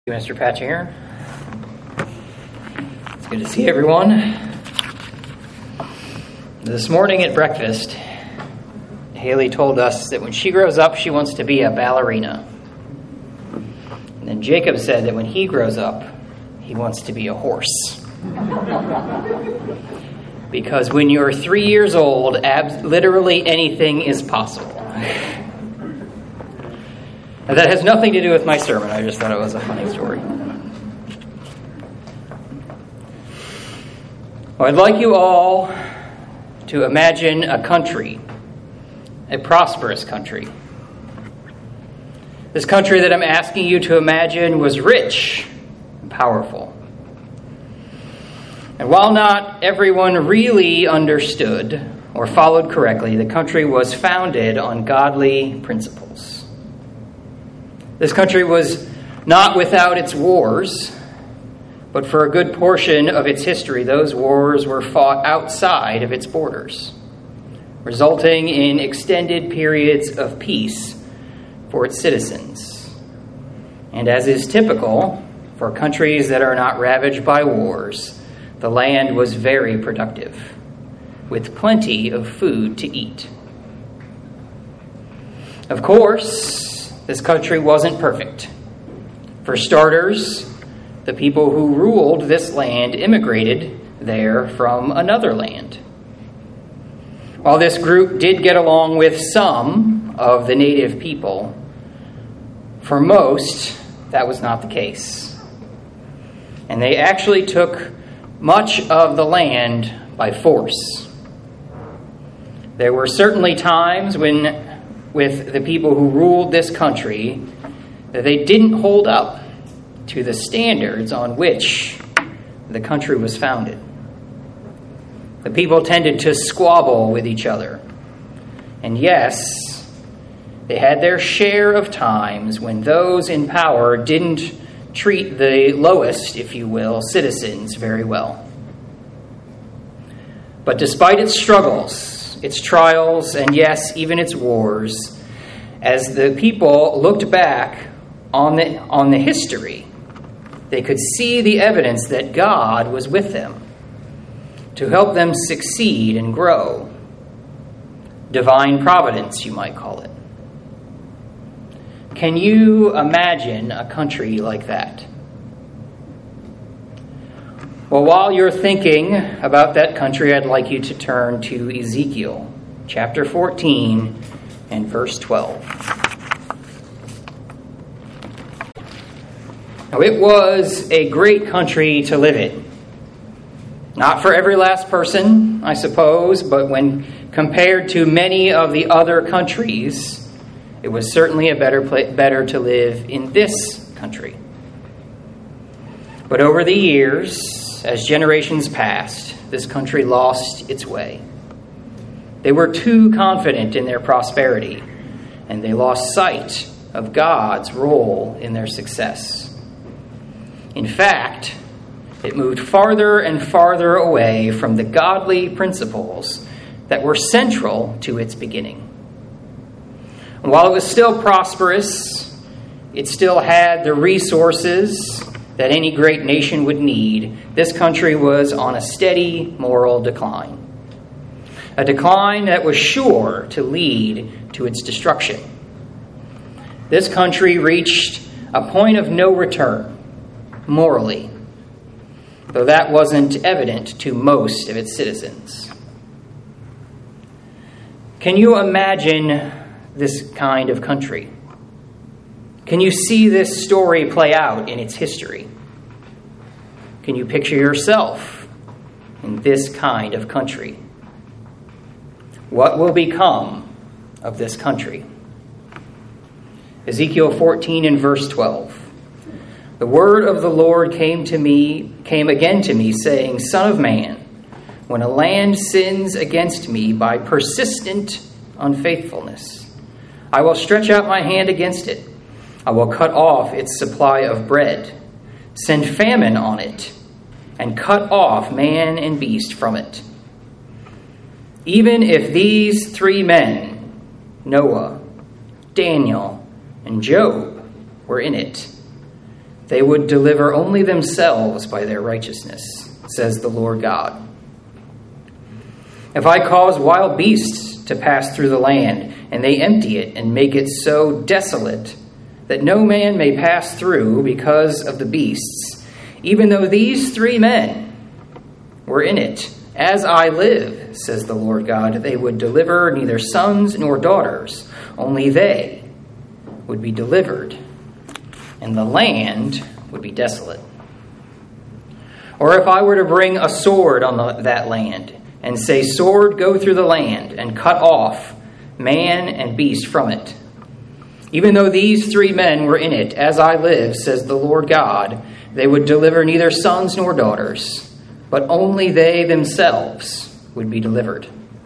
Mr. Patchinger. It's good to see everyone. This morning at breakfast, Haley told us that when she grows up, she wants to be a ballerina. And then Jacob said that when he grows up, he wants to be a horse. Because when you're 3 years old, literally anything is possible. Now, that has nothing to do with my sermon. I just thought it was a funny story. Well, I'd like you all to imagine a country, a prosperous country. This country that I'm asking you to imagine was rich and powerful. And while not everyone really understood or followed correctly, the country was founded on godly principles. This country was not without its wars, but for a good portion of its history, those wars were fought outside of its borders, resulting in extended periods of peace for its citizens. And as is typical for countries that are not ravaged by wars, the land was very productive, with plenty of food to eat. Of course, this country wasn't perfect. For starters, the people who ruled this land immigrated there from another land. While this group did get along with some of the native people, for most, that was not the case. And they actually took much of the land by force. There were certainly times when, with the people who ruled this country, that they didn't hold up to the standards on which the country was founded. The people tended to squabble with each other. And yes, they had their share of times when those in power didn't treat the lowest, if you will, citizens very well. But despite its struggles, its trials, and yes, even its wars, as the people looked back on the history, they could see the evidence that God was with them to help them succeed and grow. Divine providence, you might call it. Can you imagine a country like that? Well, while you're thinking about that country, I'd like you to turn to Ezekiel chapter 14 and verse 12. Now, it was a great country to live in. Not for every last person, I suppose, but when compared to many of the other countries, it was certainly better to live in this country. But over the years, as generations passed, this country lost its way. They were too confident in their prosperity, and they lost sight of God's role in their success. In fact, it moved farther and farther away from the godly principles that were central to its beginning. And while it was still prosperous, it still had the resources that any great nation would need. This country was on a steady moral decline. A decline that was sure to lead to its destruction. This country reached a point of no return, morally, though that wasn't evident to most of its citizens. Can you imagine this kind of country? Can you see this story play out in its history? Can you picture yourself in this kind of country? What will become of this country? Ezekiel 14 and verse 12. The word of the Lord came again to me, saying, Son of man, when a land sins against me by persistent unfaithfulness, I will stretch out my hand against it. I will cut off its supply of bread, send famine on it, and cut off man and beast from it. Even if these three men, Noah, Daniel, and Job, were in it, they would deliver only themselves by their righteousness, says the Lord God. If I cause wild beasts to pass through the land, and they empty it and make it so desolate that no man may pass through because of the beasts, even though these 3 men were in it, as I live, says the Lord God, they would deliver neither sons nor daughters, only they would be delivered, and the land would be desolate. Or if I were to bring a sword on that land, and say, sword, go through the land, and cut off man and beast from it, even though these 3 men were in it, as I live, says the Lord God, they would deliver neither sons nor daughters, but only they themselves would be delivered.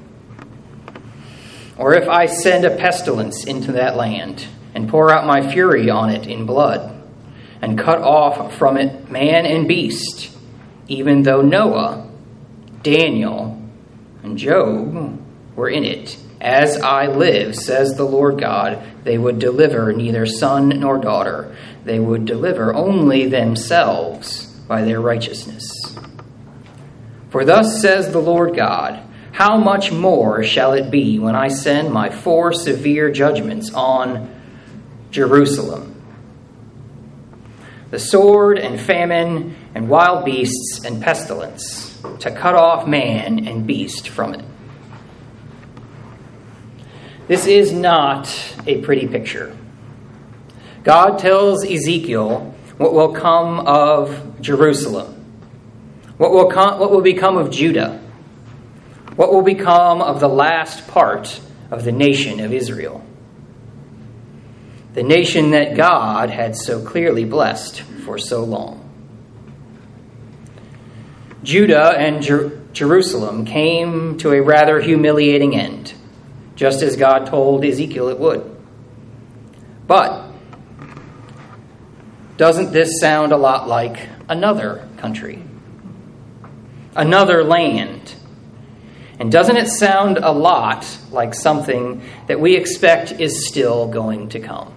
Or if I send a pestilence into that land, and pour out my fury on it in blood, and cut off from it man and beast, even though Noah, Daniel, and Job were in it, as I live, says the Lord God, they would deliver neither son nor daughter. They would deliver only themselves by their righteousness. For thus says the Lord God, how much more shall it be when I send my 4 severe judgments on Jerusalem? The sword and famine and wild beasts and pestilence, to cut off man and beast from it. This is not a pretty picture. God tells Ezekiel what will come of Jerusalem, what will become of Judah, what will become of the last part of the nation of Israel, the nation that God had so clearly blessed for so long. Judah and Jerusalem came to a rather humiliating end, just as God told Ezekiel it would. But doesn't this sound a lot like another country, another land? And doesn't it sound a lot like something that we expect is still going to come?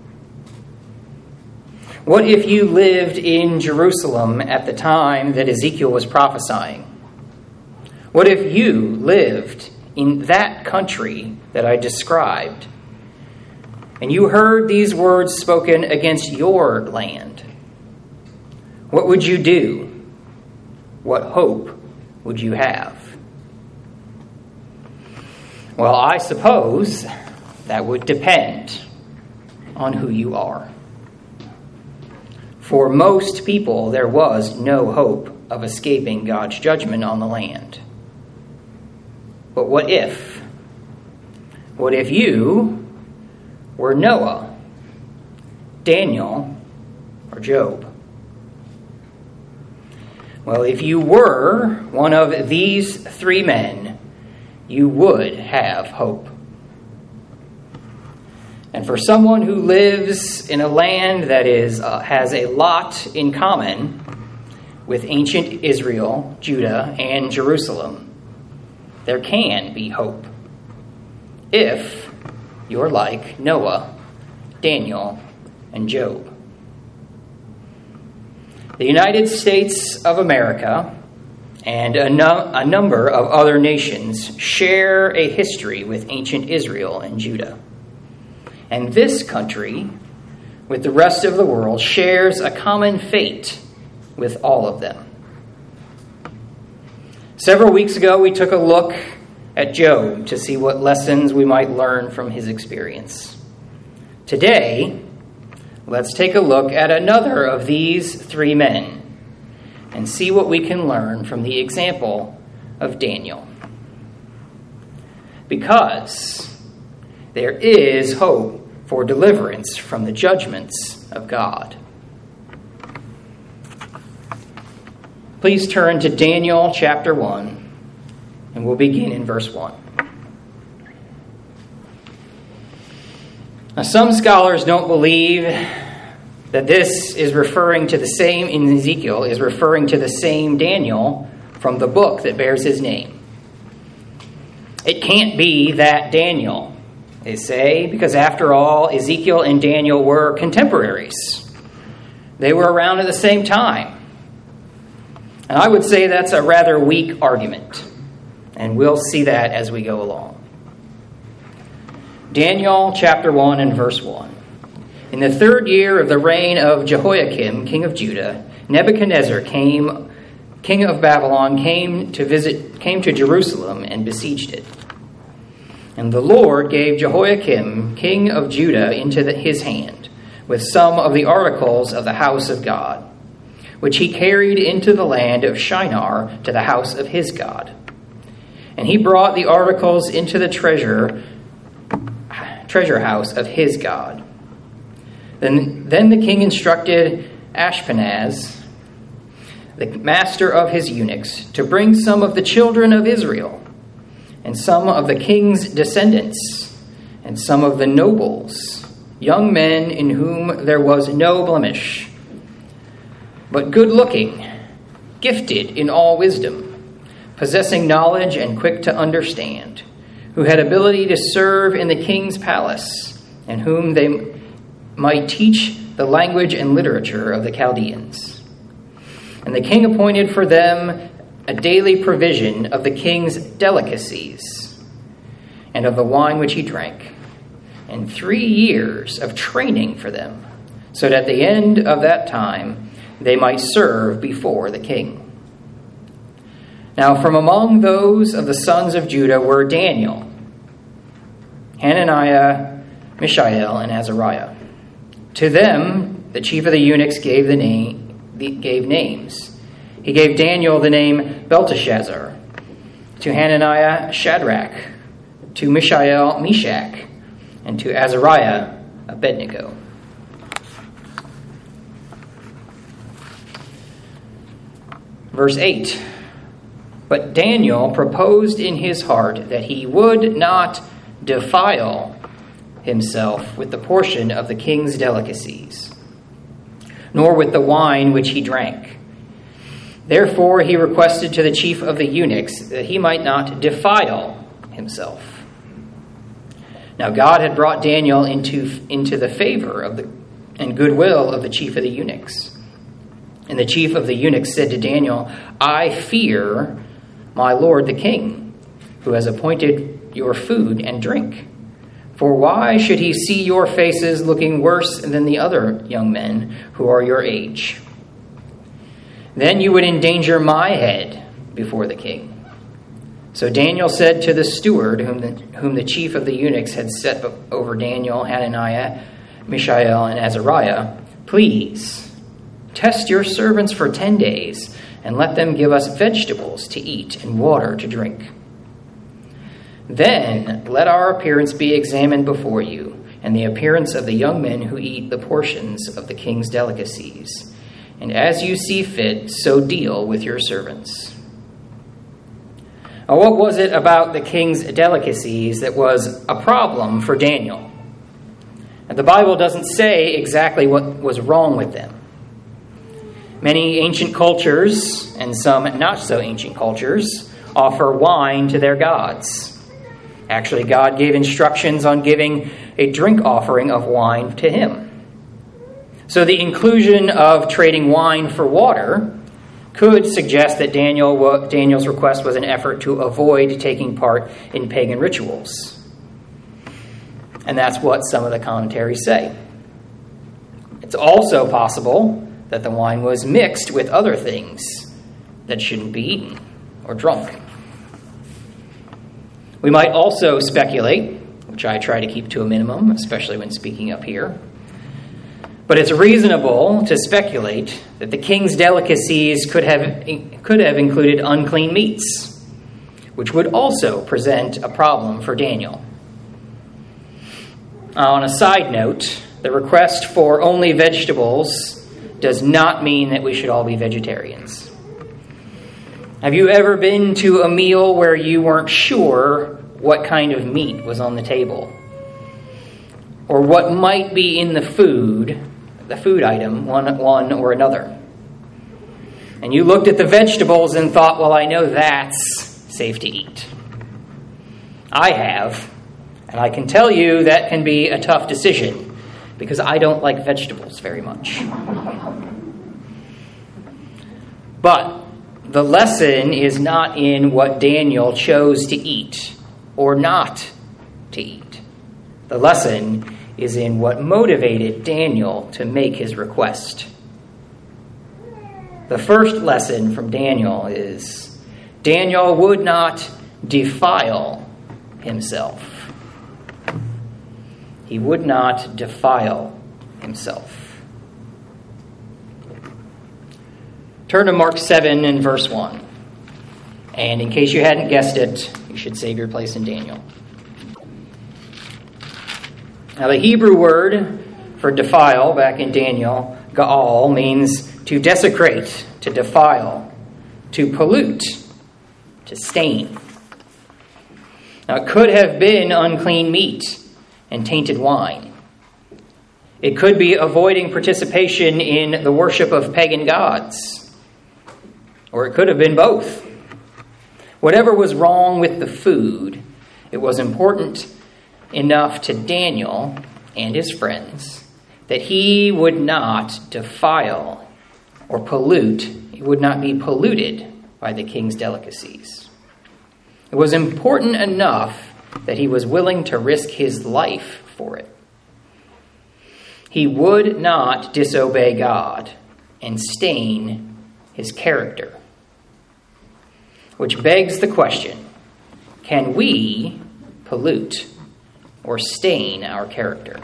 What if you lived in Jerusalem at the time that Ezekiel was prophesying? What if you lived in that country that I described, and you heard these words spoken against your land? What would you do? What hope would you have? Well, I suppose that would depend on who you are. For most people, there was no hope of escaping God's judgment on the land. But what if? What if you were Noah, Daniel, or Job? Well, if you were one of these 3 men, you would have hope. And for someone who lives in a land that has a lot in common with ancient Israel, Judah, and Jerusalem, there can be hope if you're like Noah, Daniel, and Job. The United States of America and a number of other nations share a history with ancient Israel and Judah. And this country, with the rest of the world, shares a common fate with all of them. Several weeks ago, we took a look at Job to see what lessons we might learn from his experience. Today, let's take a look at another of these 3 men and see what we can learn from the example of Daniel. Because there is hope for deliverance from the judgments of God. Please turn to Daniel chapter 1, and we'll begin in verse 1. Now, some scholars don't believe that this is referring to the same, in Ezekiel, is referring to the same Daniel from the book that bears his name. It can't be that Daniel, they say, because after all, Ezekiel and Daniel were contemporaries. They were around at the same time. And I would say that's a rather weak argument. And we'll see that as we go along. Daniel chapter 1 and verse 1. In the 3rd year of the reign of Jehoiakim, king of Judah, Nebuchadnezzar, king of Babylon, came to Jerusalem and besieged it. And the Lord gave Jehoiakim, king of Judah, into his hand, with some of the articles of the house of God, which he carried into the land of Shinar to the house of his God. And he brought the articles into the treasure house of his God. Then the king instructed Ashpenaz, the master of his eunuchs, to bring some of the children of Israel, and some of the king's descendants, and some of the nobles, young men in whom there was no blemish, but good-looking, gifted in all wisdom, possessing knowledge and quick to understand, who had ability to serve in the king's palace, and whom they might teach the language and literature of the Chaldeans. And the king appointed for them a daily provision of the king's delicacies and of the wine which he drank, and 3 years of training for them, so that at the end of that time they might serve before the king. Now from among those of the sons of Judah were Daniel, Hananiah, Mishael, and Azariah. To them, the chief of the eunuchs gave names. He gave Daniel the name Belteshazzar, to Hananiah, Shadrach, to Mishael, Meshach, and to Azariah, Abednego. Verse 8. But Daniel proposed in his heart that he would not defile himself with the portion of the king's delicacies, nor with the wine which he drank. Therefore he requested to the chief of the eunuchs that he might not defile himself. Now God had brought Daniel into the favor and goodwill of the chief of the eunuchs. And the chief of the eunuchs said to Daniel, I fear my lord the king, who has appointed your food and drink. For why should he see your faces looking worse than the other young men who are your age? Then you would endanger my head before the king. So Daniel said to the steward, whom the chief of the eunuchs had set over Daniel, Hananiah, Mishael, and Azariah, please test your servants for 10 days, and let them give us vegetables to eat and water to drink. Then let our appearance be examined before you, and the appearance of the young men who eat the portions of the king's delicacies. And as you see fit, so deal with your servants. Now, what was it about the king's delicacies that was a problem for Daniel? And the Bible doesn't say exactly what was wrong with them. Many ancient cultures, and some not so ancient cultures, offer wine to their gods. Actually, God gave instructions on giving a drink offering of wine to him. So the inclusion of trading wine for water could suggest that Daniel's request was an effort to avoid taking part in pagan rituals. And that's what some of the commentaries say. It's also possible that the wine was mixed with other things that shouldn't be eaten or drunk. We might also speculate, which I try to keep to a minimum, especially when speaking up here, but it's reasonable to speculate that the king's delicacies could have included unclean meats, which would also present a problem for Daniel. On a side note, the request for only vegetables does not mean that we should all be vegetarians. Have you ever been to a meal where you weren't sure what kind of meat was on the table? Or what might be in the food item, one or another? And you looked at the vegetables and thought, well, I know that's safe to eat. I have, and I can tell you that can be a tough decision because I don't like vegetables very much. But the lesson is not in what Daniel chose to eat or not to eat. The lesson is in what motivated Daniel to make his request. The first lesson from Daniel is Daniel would not defile himself. He would not defile himself. Turn to Mark 7 and verse 1. And in case you hadn't guessed it, you should save your place in Daniel. Now the Hebrew word for defile back in Daniel, ga'al, means to desecrate, to defile, to pollute, to stain. Now it could have been unclean meat and tainted wine. It could be avoiding participation in the worship of pagan gods. Or it could have been both. Whatever was wrong with the food, it was important enough to Daniel and his friends that he would not defile or pollute. He would not be polluted by the king's delicacies. It was important enough that he was willing to risk his life for it. He would not disobey God and stain his character. Which begs the question, can we pollute or stain our character?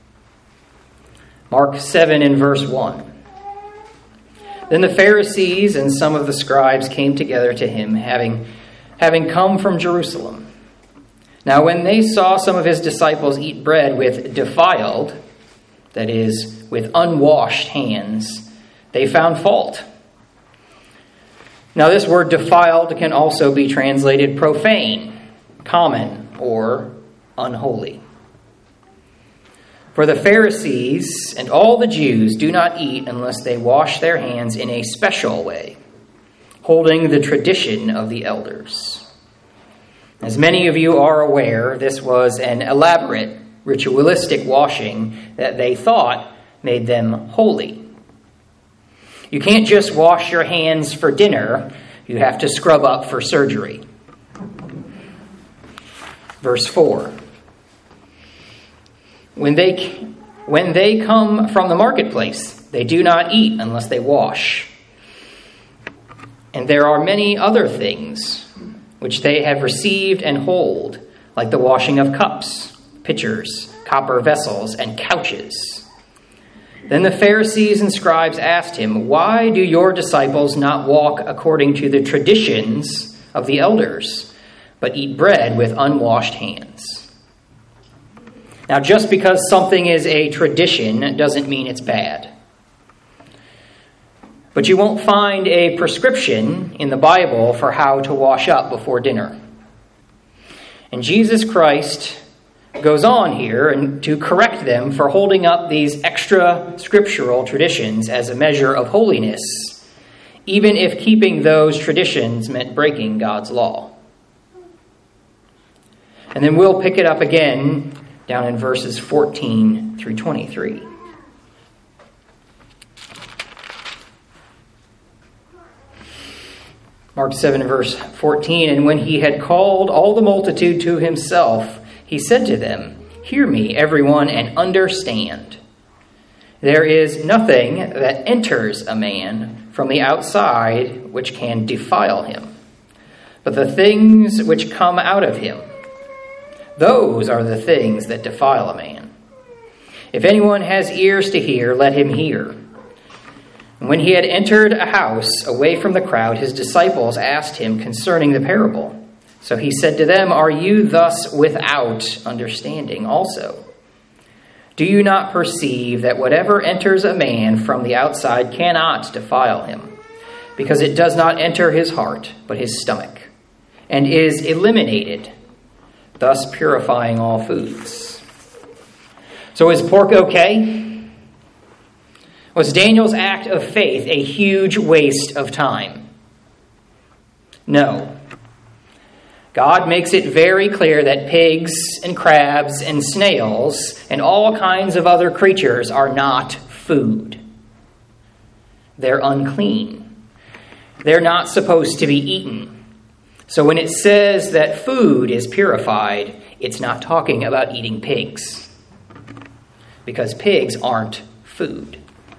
Mark 7 and verse 1. Then the Pharisees and some of the scribes came together to him, having come from Jerusalem. Now when they saw some of his disciples eat bread with defiled, that is, with unwashed hands, they found fault. Now this word defiled can also be translated profane, common, or unholy. For the Pharisees and all the Jews do not eat unless they wash their hands in a special way, holding the tradition of the elders. As many of you are aware, this was an elaborate ritualistic washing that they thought made them holy. You can't just wash your hands for dinner. You have to scrub up for surgery. Verse 4. When they come from the marketplace, they do not eat unless they wash. And there are many other things which they have received and hold, like the washing of cups, pitchers, copper vessels, and couches. Then the Pharisees and scribes asked him, "Why do your disciples not walk according to the traditions of the elders, but eat bread with unwashed hands?" Now, just because something is a tradition doesn't mean it's bad. But you won't find a prescription in the Bible for how to wash up before dinner. And Jesus Christ goes on here and to correct them for holding up these extra scriptural traditions as a measure of holiness, even if keeping those traditions meant breaking God's law. And then we'll pick it up again down in verses 14 through 23. Mark 7 verse 14, "And when he had called all the multitude to himself, he said to them, 'Hear me, everyone, and understand. There is nothing that enters a man from the outside which can defile him, but the things which come out of him, those are the things that defile a man. If anyone has ears to hear, let him hear.' And when he had entered a house away from the crowd, his disciples asked him concerning the parable. So he said to them, 'Are you thus without understanding also? Do you not perceive that whatever enters a man from the outside cannot defile him, because it does not enter his heart, but his stomach, and is eliminated, thus purifying all foods?'" So is pork okay? Was Daniel's act of faith a huge waste of time? No. God makes it very clear that pigs and crabs and snails and all kinds of other creatures are not food. They're unclean. They're not supposed to be eaten. So when it says that food is purified, it's not talking about eating pigs, because pigs aren't food.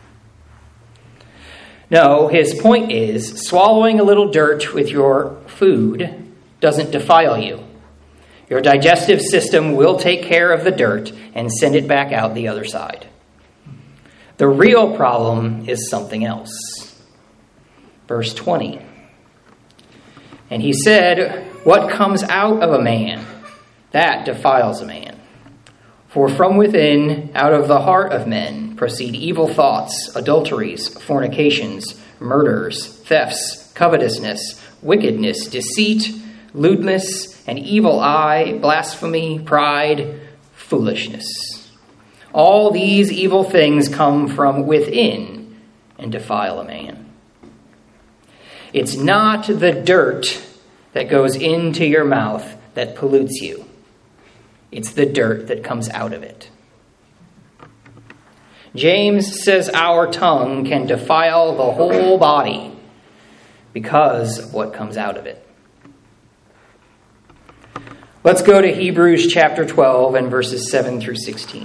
No, his point is swallowing a little dirt with your food doesn't defile you. Your digestive system will take care of the dirt and send it back out the other side. The real problem is something else. Verse 20. And he said, what comes out of a man, that defiles a man. For from within, out of the heart of men, proceed evil thoughts, adulteries, fornications, murders, thefts, covetousness, wickedness, deceit, lewdness, an evil eye, blasphemy, pride, foolishness. All these evil things come from within and defile a man. It's not the dirt that goes into your mouth that pollutes you. It's the dirt that comes out of it. James says our tongue can defile the whole body because of what comes out of it. Let's go to Hebrews chapter 12 and verses 7 through 16.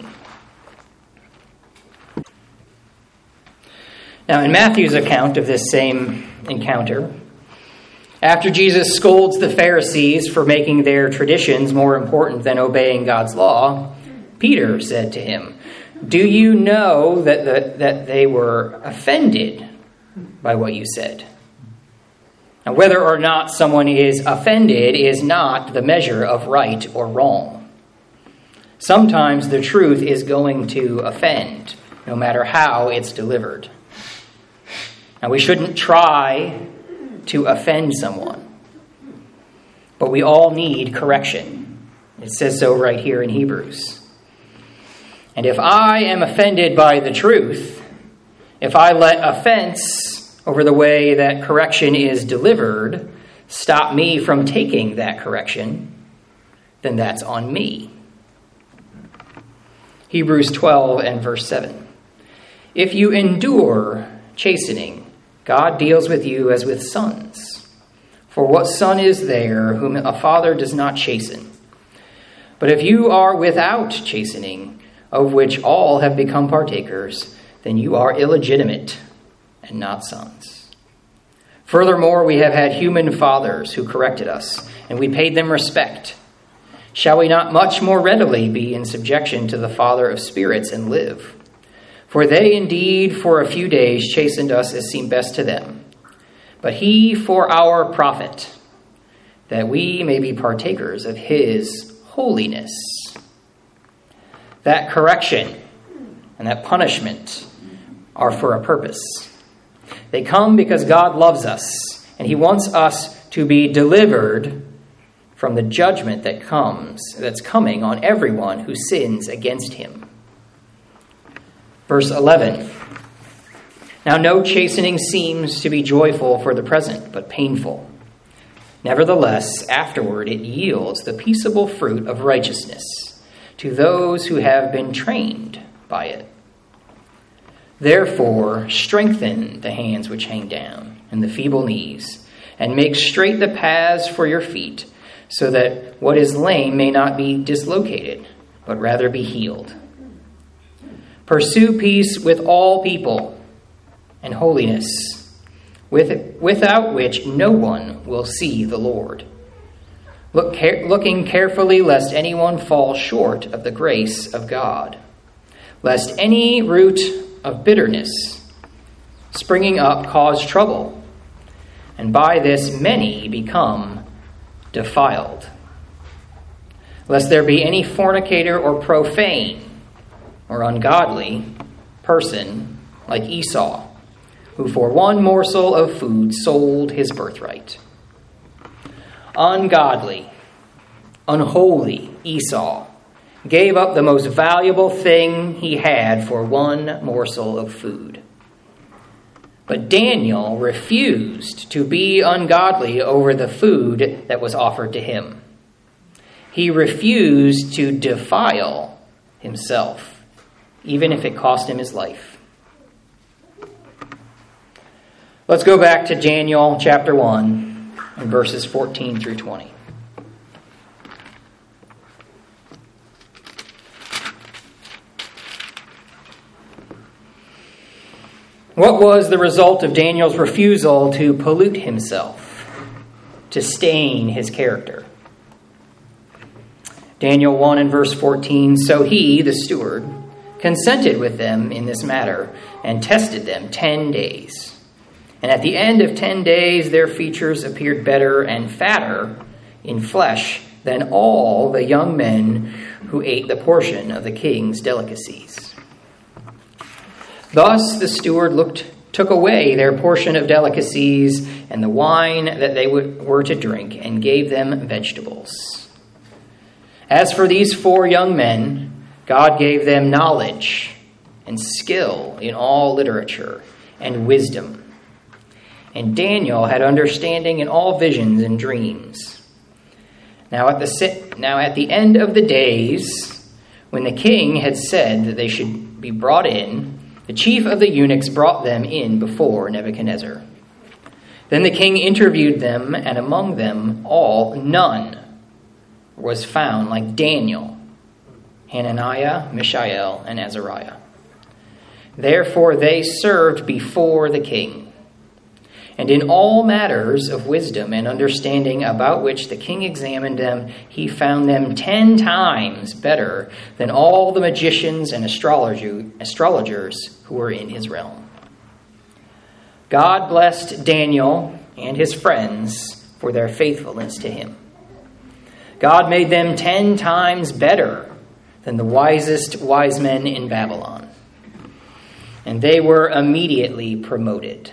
Now, in Matthew's account of this same encounter, after Jesus scolds the Pharisees for making their traditions more important than obeying God's law, Peter said to him, do you know that they were offended by what you said? Now, whether or not someone is offended is not the measure of right or wrong. Sometimes the truth is going to offend, no matter how it's delivered. Now, we shouldn't try to offend someone, but we all need correction. It says so right here in Hebrews. And if I am offended by the truth, if I let offense over the way that correction is delivered stop me from taking that correction, then that's on me. Hebrews 12 and verse 7. If you endure chastening, God deals with you as with sons. For what son is there whom a father does not chasten? But if you are without chastening, of which all have become partakers, then you are illegitimate and not sons. Furthermore, we have had human fathers who corrected us, and we paid them respect. Shall we not much more readily be in subjection to the Father of spirits and live? For they indeed for a few days chastened us as seemed best to them, but he for our profit, that we may be partakers of his holiness. That correction and that punishment are for a purpose. They come because God loves us, and he wants us to be delivered from the judgment that's coming on everyone who sins against him. Verse 11. Now no chastening seems to be joyful for the present, but painful. Nevertheless, afterward it yields the peaceable fruit of righteousness to those who have been trained by it. Therefore, strengthen the hands which hang down and the feeble knees, and make straight the paths for your feet, so that what is lame may not be dislocated, but rather be healed. Pursue peace with all people and holiness, without which no one will see the Lord. Looking carefully lest anyone fall short of the grace of God, lest any root of bitterness springing up cause trouble, and by this many become defiled. Lest there be any fornicator or profane or ungodly person like Esau, who for one morsel of food sold his birthright. Ungodly, unholy Esau gave up the most valuable thing he had for one morsel of food. But Daniel refused to be ungodly over the food that was offered to him. He refused to defile himself, even if it cost him his life. Let's go back to Daniel chapter 1 and verses 14 through 20. What was the result of Daniel's refusal to pollute himself, to stain his character? Daniel 1 and verse 14, so he, the steward, consented with them in this matter and tested them 10 days. And at the end of 10 days, their features appeared better and fatter in flesh than all the young men who ate the portion of the king's delicacies. Thus the steward took away their portion of delicacies and the wine that they were to drink and gave them vegetables. As for these 4 young men, God gave them knowledge and skill in all literature and wisdom. And Daniel had understanding in all visions and dreams. Now at the end of the days, when the king had said that they should be brought in, the chief of the eunuchs brought them in before Nebuchadnezzar. Then the king interviewed them, and among them all none was found like Daniel, Hananiah, Mishael, and Azariah. Therefore they served before the king. And in all matters of wisdom and understanding about which the king examined them, he found them 10 times better than all the magicians and astrologers who were in his realm. God blessed Daniel and his friends for their faithfulness to him. God made them 10 times better than the wisest wise men in Babylon. And they were immediately promoted.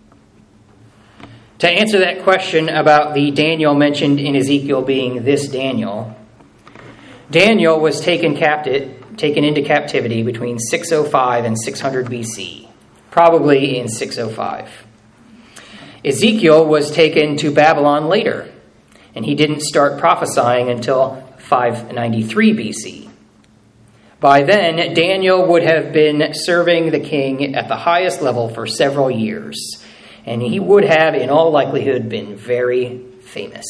To answer that question about the Daniel mentioned in Ezekiel being this Daniel, Daniel was taken into captivity between 605 and 600 BC, probably in 605. Ezekiel was taken to Babylon later, and he didn't start prophesying until 593 BC. By then, Daniel would have been serving the king at the highest level for several years, and he would have, in all likelihood, been very famous.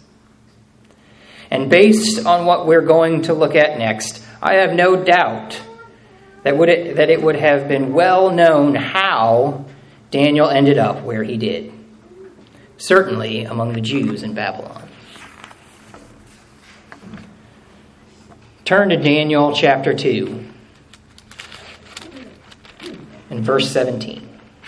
And based on what we're going to look at next, I have no doubt that it would have been well known how Daniel ended up where he did, certainly among the Jews in Babylon. Turn to Daniel chapter 2 and verse 17.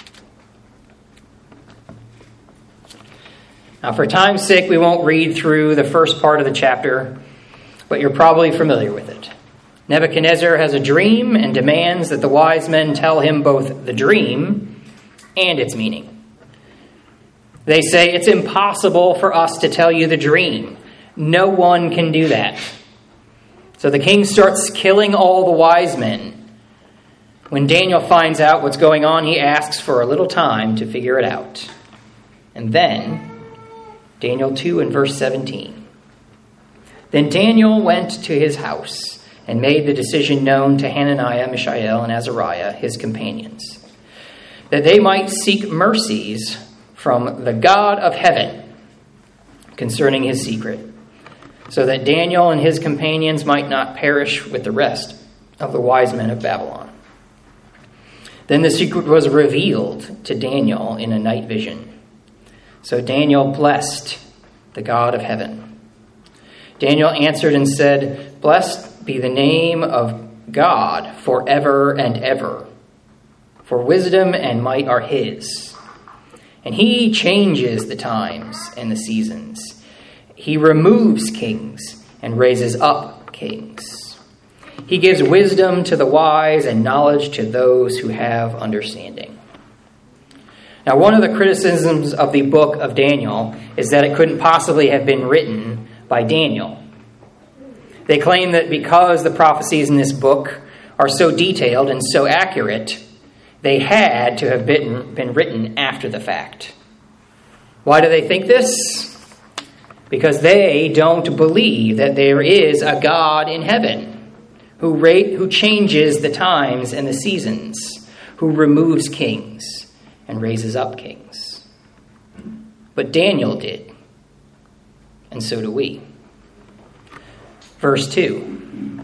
Now, for time's sake, we won't read through the first part of the chapter, but you're probably familiar with it. Nebuchadnezzar has a dream and demands that the wise men tell him both the dream and its meaning. They say, it's impossible for us to tell you the dream. No one can do that. So the king starts killing all the wise men. When Daniel finds out what's going on, he asks for a little time to figure it out. And then Daniel 2 and verse 17. Then Daniel went to his house and made the decision known to Hananiah, Mishael, and Azariah, his companions, that they might seek mercies from the God of heaven concerning his secret, so that Daniel and his companions might not perish with the rest of the wise men of Babylon. Then the secret was revealed to Daniel in a night vision. So Daniel blessed the God of heaven. Daniel answered and said, blessed be the name of God forever and ever, for wisdom and might are his. And he changes the times and the seasons. He removes kings and raises up kings. He gives wisdom to the wise and knowledge to those who have understanding. Now, one of the criticisms of the book of Daniel is that it couldn't possibly have been written by Daniel. They claim that because the prophecies in this book are so detailed and so accurate, they had to have been written after the fact. Why do they think this? Because they don't believe that there is a God in heaven who changes the times and the seasons, who removes kings and raises up kings. but Daniel did, and so do we. Verse 22,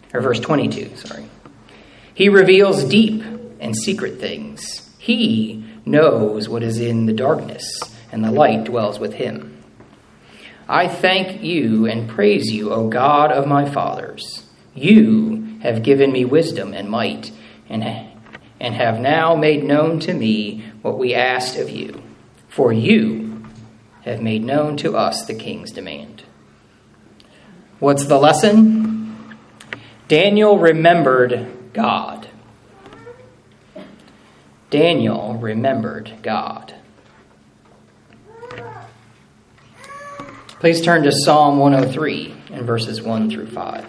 He reveals deep and secret things. He knows what is in the darkness, and the light dwells with him. I thank you and praise you, O God of my fathers. You have given me wisdom and might, and have now made known to me what we asked of you. For you have made known to us the king's demand. What's the lesson? Daniel remembered God. Daniel remembered God. Please turn to Psalm 103 and verses 1 through 5.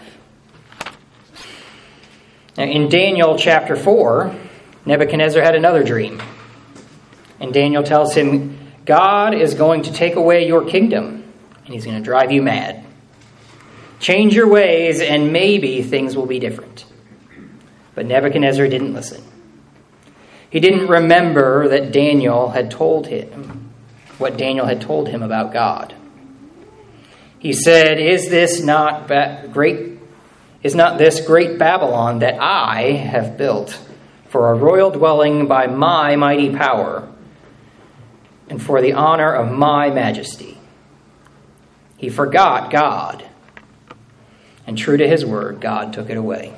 Now, in Daniel chapter 4, Nebuchadnezzar had another dream. And Daniel tells him, God is going to take away your kingdom, and he's going to drive you mad. Change your ways, and maybe things will be different. But Nebuchadnezzar didn't listen. He didn't remember that Daniel had told him what Daniel had told him about God. He said, Is not this great Babylon that I have built for a royal dwelling by my mighty power and for the honor of my majesty? He forgot God, and true to his word, God took it away.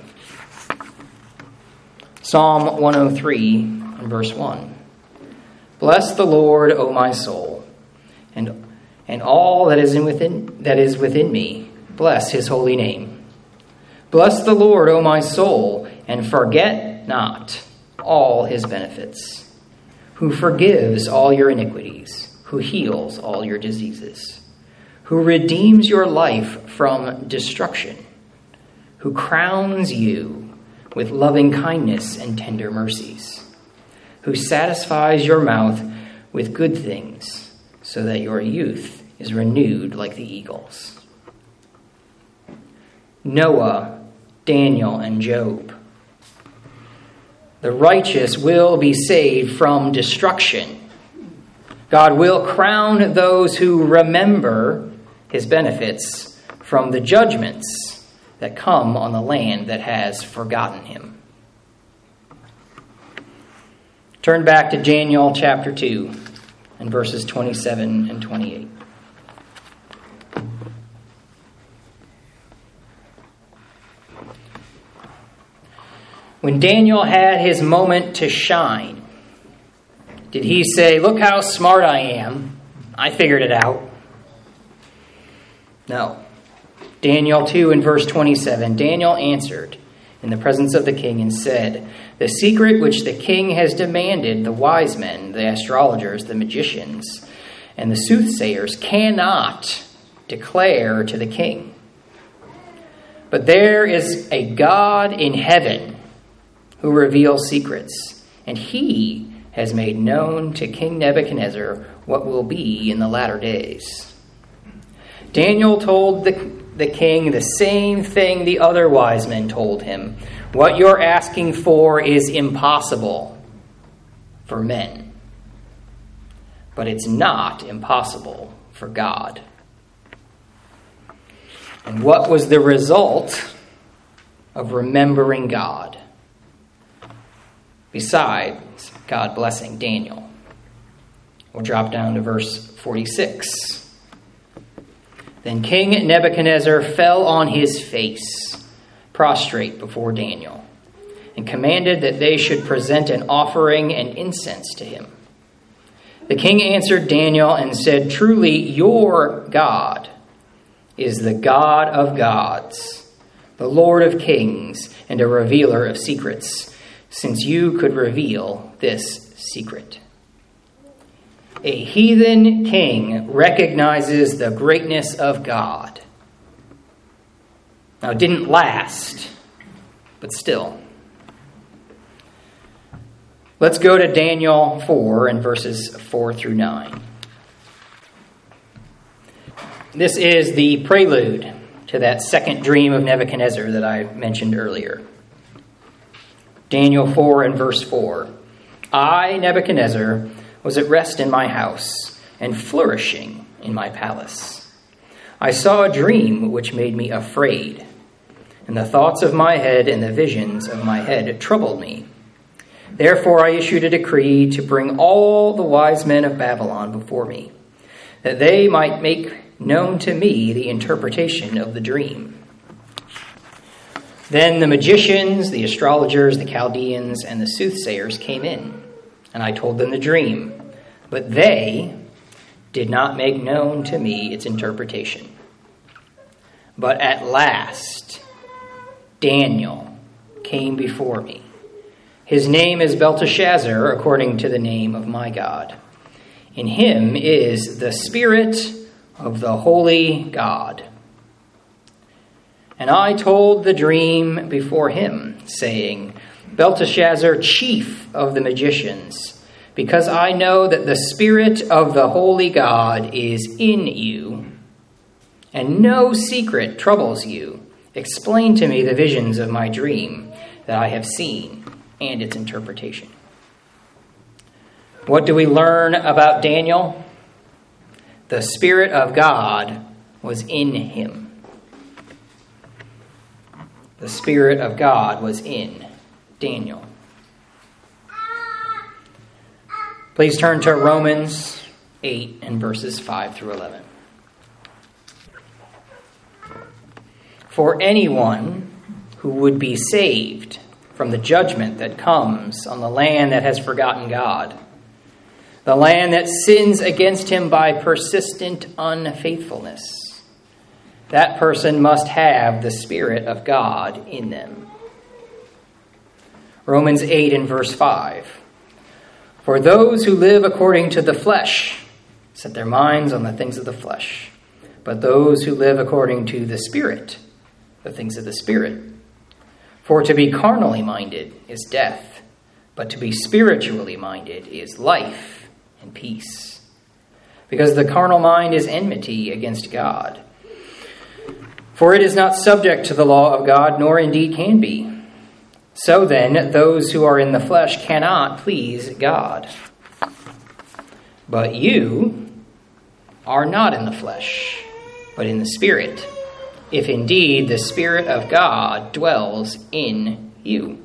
Psalm 103 and verse 1. Bless the Lord, O my soul, and all that is within me. Bless his holy name. Bless the Lord, O my soul, and forget not all his benefits, who forgives all your iniquities, who heals all your diseases, who redeems your life from destruction, who crowns you with loving kindness and tender mercies, who satisfies your mouth with good things, so that your youth is renewed like the eagles. Noah, Daniel, and Job. The righteous will be saved from destruction. God will crown those who remember his benefits from the judgments that come on the land that has forgotten him. Turn back to Daniel chapter 2 and verses 27 and 28. When Daniel had his moment to shine, did he say, look how smart I am, I figured it out? No. Daniel 2 and verse 27, Daniel answered in the presence of the king and said, the secret which the king has demanded, the wise men, the astrologers, the magicians, and the soothsayers cannot declare to the king. But there is a God in heaven who reveals secrets, and he has made known to King Nebuchadnezzar what will be in the latter days. Daniel told the king the same thing the other wise men told him. What you're asking for is impossible for men, but it's not impossible for God. And what was the result of remembering God? Besides God blessing Daniel. We'll drop down to verse 46. Then King Nebuchadnezzar fell on his face, prostrate before Daniel, and commanded that they should present an offering and incense to him. The king answered Daniel and said, truly your God is the God of gods, the Lord of kings, and a revealer of secrets, since you could reveal this secret. A heathen king recognizes the greatness of God. Now, it didn't last, but still. Let's go to Daniel 4 and verses 4 through 9. This is the prelude to that second dream of Nebuchadnezzar that I mentioned earlier. Daniel 4 and verse 4. I, Nebuchadnezzar, was at rest in my house, and flourishing in my palace. I saw a dream which made me afraid, and the thoughts of my head and the visions of my head troubled me. Therefore I issued a decree to bring all the wise men of Babylon before me, that they might make known to me the interpretation of the dream. Then the magicians, the astrologers, the Chaldeans, and the soothsayers came in, and I told them the dream, but they did not make known to me its interpretation. But at last Daniel came before me. His name is Belteshazzar, according to the name of my God. In him is the Spirit of the Holy God. And I told the dream before him, saying, Belteshazzar, chief of the magicians, because I know that the Spirit of the Holy God is in you, and no secret troubles you, explain to me the visions of my dream that I have seen and its interpretation. What do we learn about Daniel? The Spirit of God was in him. The Spirit of God was in Daniel. Please turn to Romans 8 and verses 5 through 11. For anyone who would be saved from the judgment that comes on the land that has forgotten God, the land that sins against him by persistent unfaithfulness, that person must have the Spirit of God in them. Romans 8 and verse 5. For those who live according to the flesh set their minds on the things of the flesh, but those who live according to the Spirit, the things of the Spirit. For to be carnally minded is death, but to be spiritually minded is life and peace. Because the carnal mind is enmity against God. For it is not subject to the law of God, nor indeed can be. So then, those who are in the flesh cannot please God. But you are not in the flesh, but in the Spirit, if indeed the Spirit of God dwells in you.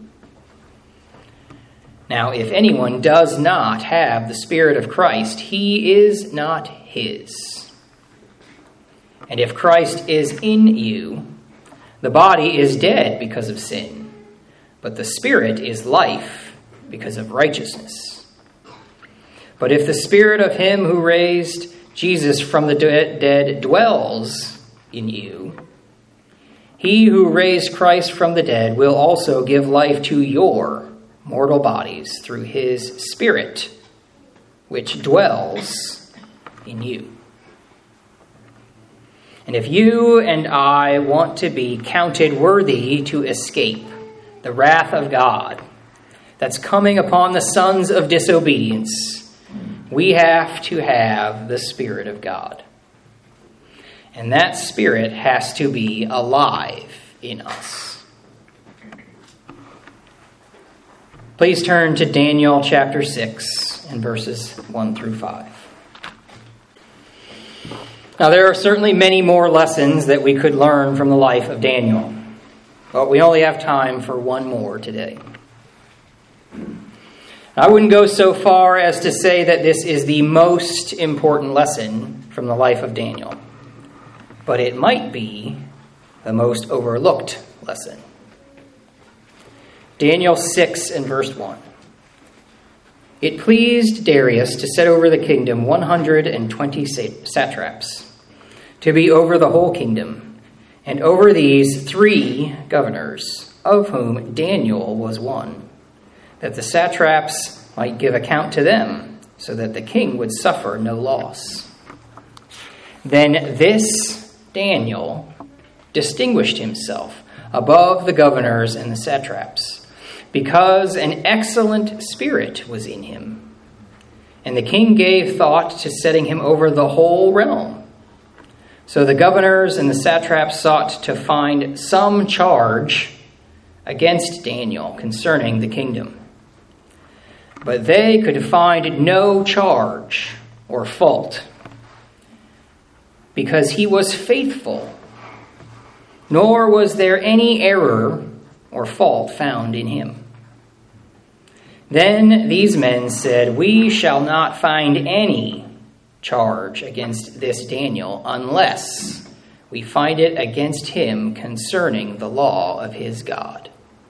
Now, if anyone does not have the Spirit of Christ, he is not his. And if Christ is in you, the body is dead because of sin, but the Spirit is life because of righteousness. But if the Spirit of him who raised Jesus from the dead dwells in you, he who raised Christ from the dead will also give life to your mortal bodies through his Spirit, which dwells in you. And if you and I want to be counted worthy to escape the wrath of God that's coming upon the sons of disobedience, we have to have the Spirit of God. And that Spirit has to be alive in us. Please turn to Daniel chapter 6 and verses 1 through 5. Now, there are certainly many more lessons that we could learn from the life of Daniel, but we only have time for one more today. I wouldn't go so far as to say that this is the most important lesson from the life of Daniel, but it might be the most overlooked lesson. Daniel 6 and verse 1. It pleased Darius to set over the kingdom 120 satraps, to be over the whole kingdom, and over these 3 governors, of whom Daniel was one, that the satraps might give account to them, so that the king would suffer no loss. Then this Daniel distinguished himself above the governors and the satraps, because an excellent spirit was in him. And the king gave thought to setting him over the whole realm. So the governors and the satraps sought to find some charge against Daniel concerning the kingdom. But they could find no charge, or fault, because he was faithful, nor was there any error or fault found in him. Then these men said, "We shall not find any charge against this Daniel unless we find it against him concerning the law of his God."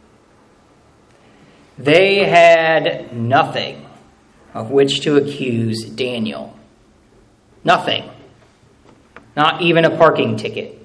They had nothing of which to accuse Daniel. Nothing. Not even a parking ticket.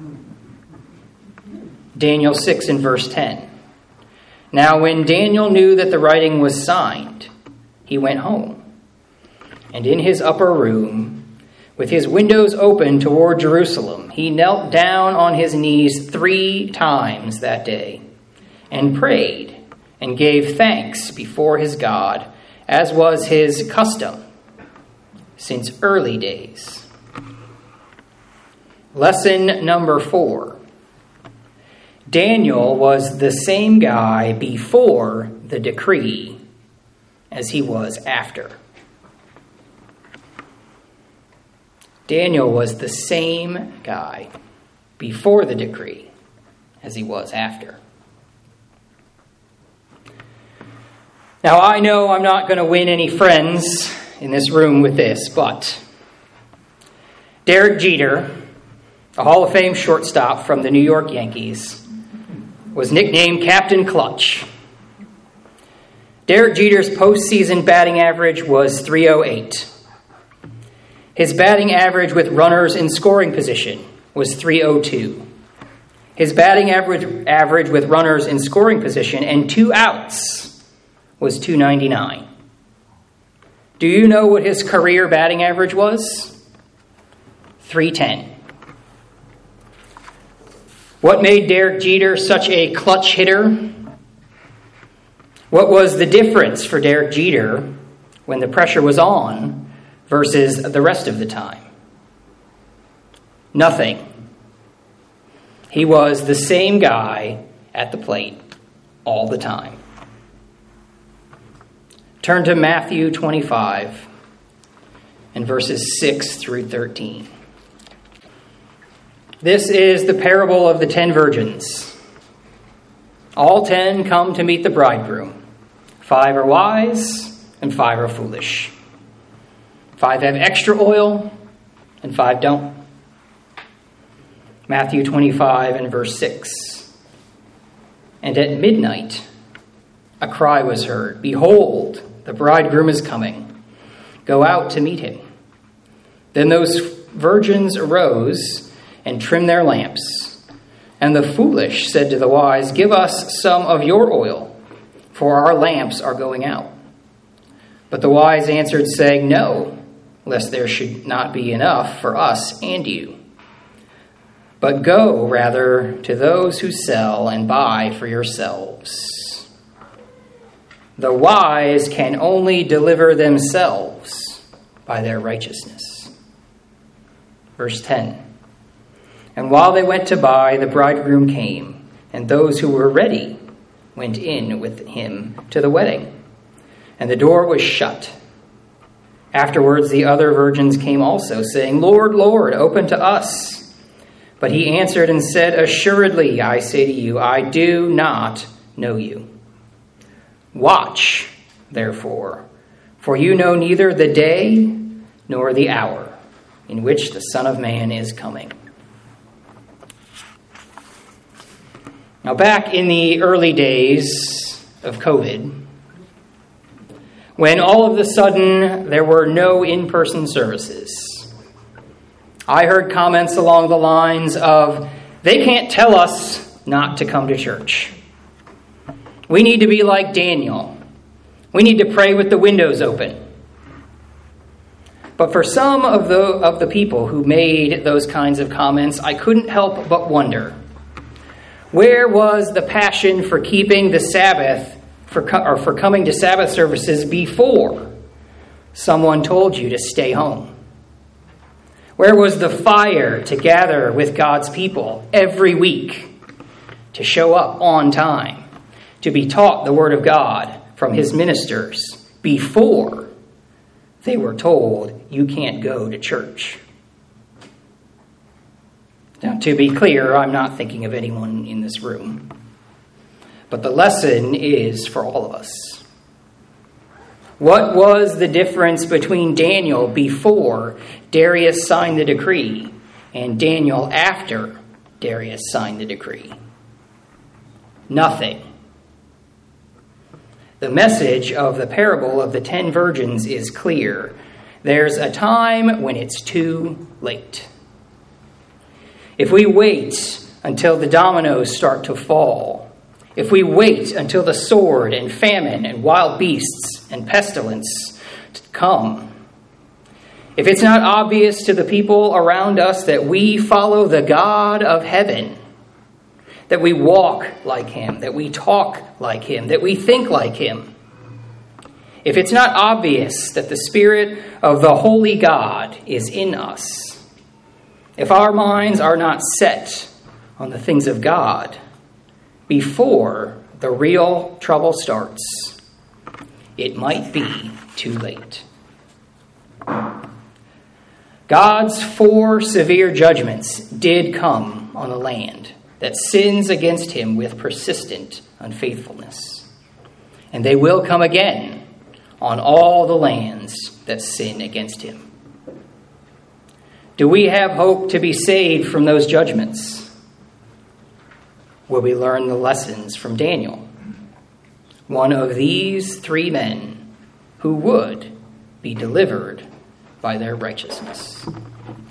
Daniel 6 and verse 10. Now when Daniel knew that the writing was signed, he went home. And in his upper room, with his windows open toward Jerusalem, he knelt down on his knees 3 times that day, and prayed, and gave thanks before his God, as was his custom since early days. Lesson number 4. Daniel was the same guy before the decree as he was after. Daniel was the same guy before the decree as he was after. Now, I know I'm not going to win any friends in this room with this, but Derek Jeter, a Hall of Fame shortstop from the New York Yankees, was nicknamed Captain Clutch. Derek Jeter's postseason batting average was .308. His batting average with runners in scoring position was .302. His batting average with runners in scoring position and 2 outs was .299. Do you know what his career batting average was? .310. What made Derek Jeter such a clutch hitter? What was the difference for Derek Jeter when the pressure was on versus the rest of the time? Nothing. He was the same guy at the plate all the time. Turn to Matthew 25 and verses 6 through 13. This is the parable of the 10 virgins. All 10 come to meet the bridegroom. 5 are wise and 5 are foolish. 5 have extra oil and 5 don't. Matthew 25 and verse 6. And at midnight a cry was heard, "Behold, the bridegroom is coming. Go out to meet him." Then those virgins arose and trimmed their lamps. And the foolish said to the wise, "Give us some of your oil, for our lamps are going out." But the wise answered, saying, "No, lest there should not be enough for us and you. But go rather to those who sell and buy for yourselves." The wise can only deliver themselves by their righteousness. Verse 10. And while they went to buy, the bridegroom came, and those who were ready went in with him to the wedding, and the door was shut. Afterwards the other virgins came also, saying, "Lord, Lord, open to us." But he answered and said, "Assuredly, I say to you, I do not know you. Watch, therefore, for you know neither the day nor the hour in which the Son of Man is coming." Now, back in the early days of COVID, when all of a sudden there were no in-person services, I heard comments along the lines of, "They can't tell us not to come to church. We need to be like Daniel. We need to pray with the windows open." But for some of the people who made those kinds of comments, I couldn't help but wonder, where was the passion for keeping the Sabbath, for coming to Sabbath services before someone told you to stay home? Where was the fire to gather with God's people every week, to show up on time, to be taught the Word of God from his ministers before they were told you can't go to church. Now, to be clear, I'm not thinking of anyone in this room. But the lesson is for all of us. What was the difference between Daniel before Darius signed the decree and Daniel after Darius signed the decree? Nothing. The message of the parable of the 10 virgins is clear. There's a time when it's too late. If we wait until the dominoes start to fall, if we wait until the sword and famine and wild beasts and pestilence come, if it's not obvious to the people around us that we follow the God of heaven, that we walk like him, that we talk like him, that we think like him, if it's not obvious that the Spirit of the Holy God is in us, if our minds are not set on the things of God before the real trouble starts, it might be too late. God's 4 severe judgments did come on the land that sins against him with persistent unfaithfulness. And they will come again on all the lands that sin against him. Do we have hope to be saved from those judgments? Will we learn the lessons from Daniel, one of these 3 men who would be delivered by their righteousness?